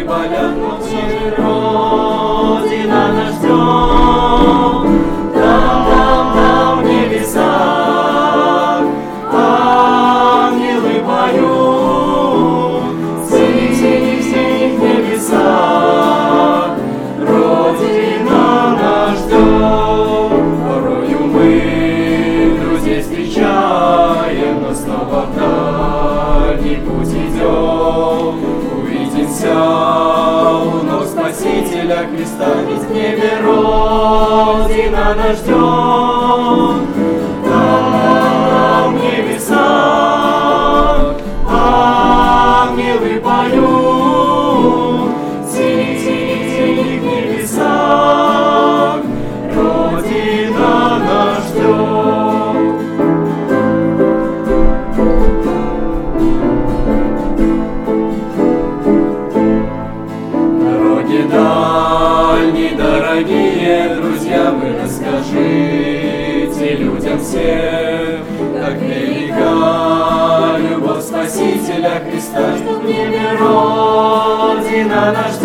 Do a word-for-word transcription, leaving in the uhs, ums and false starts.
болят, но все же Родина нас ждет. Там, там, там, в небесах ангелы поют, в синих, синих, синих небесах Родина нас ждет. Порою мы друзей встречаем, но снова в дальний путь идем. Увидимся у ног Спасителя Христа, ведь в небе Родина нас ждет. Там, в небесах ангелы поют, в синих, синих, синих небесах Родина нас ждет. Дороги дальние, дорогие друзья, вы расскажите людям всем, как велика любовь Спасителя Христа, что в небе Родина наш